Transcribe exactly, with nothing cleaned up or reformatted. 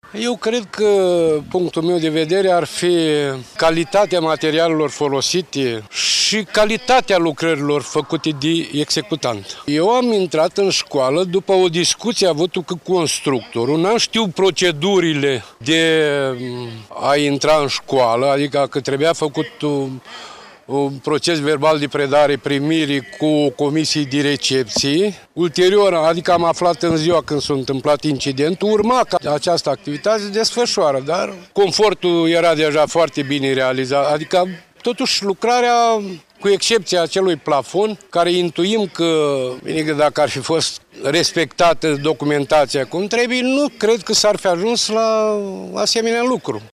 Eu cred că punctul meu de vedere ar fi calitatea materialelor folosite și calitatea lucrărilor făcute de executant. Eu am intrat în școală după o discuție avută cu constructorul, n-am știut procedurile de a intra în școală, adică că trebuia făcut un proces verbal de predare primirii cu o comisie de recepție. Ulterior, adică am aflat în ziua când s-a întâmplat incidentul, urma ca această activitate se desfășoară, dar confortul era deja foarte bine realizat, adică totuși lucrarea, cu excepția acelui plafon, care intuim că, bine că dacă ar fi fost respectată documentația cum trebuie, nu cred că s-ar fi ajuns la asemenea lucru.